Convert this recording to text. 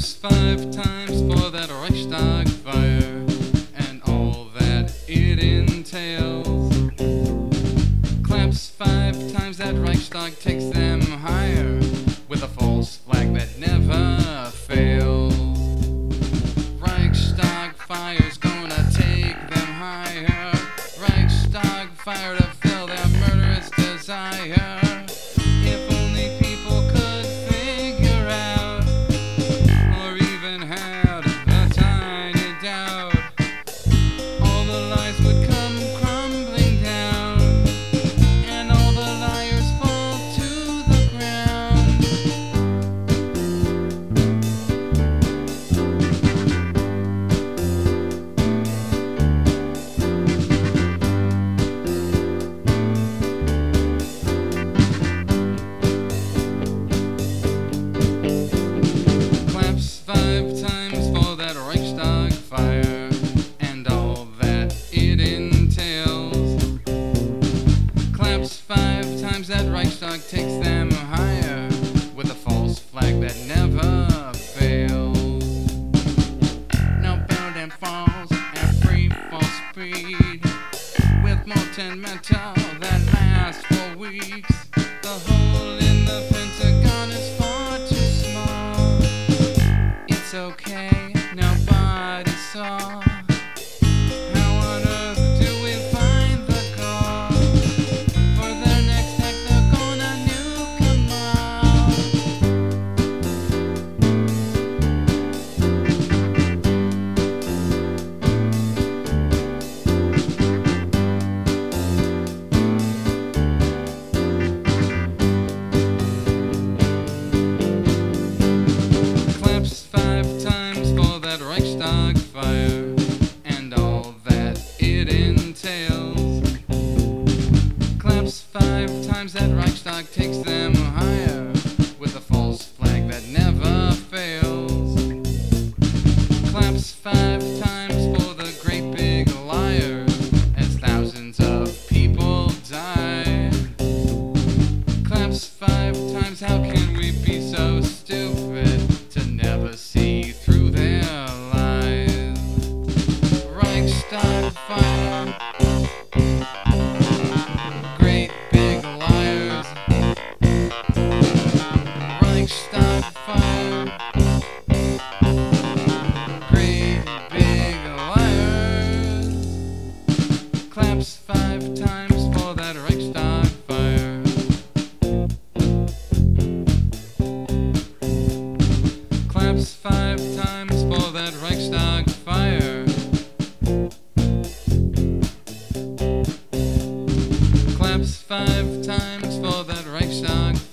Claps 5 times for that Reichstag fire and all that it entails. Claps 5 times, that Reichstag takes them higher with a false flag that never fails. Reichstag fire's gonna take them higher. Reichstag fire to fill their murderous desire. If only people could figure out, or even had a tiny doubt, all the lies would come crumbling down, and all the liars fall to the ground. Claps 5 times for that Reichstag fire and all that it entails. Claps 5 times, that Reichstag takes them higher with a false flag that never fails. Now building falls at free fall speed with molten metal that lasts for weeks. The hole in the Pentagon is far too small. It's okay, nobody saw. How on earth do we find the goal? For their next hack, they're gonna nuke 'em all. Claps 5 times for that Reichstag fire and all that it entails. Claps 5 times, that Reichstag takes them higher with a false flag that never fails. Claps 5 times for the great big liars as thousands of people die. Claps 5 times, how can we be so stupid to never see through their lies? Reichstag fire, great big liars. Reichstag fire, great big liars. Claps 5 times for that Reichstag fire. Claps 5 times for that Reichstag fire. Claps 5 times for that Reichstag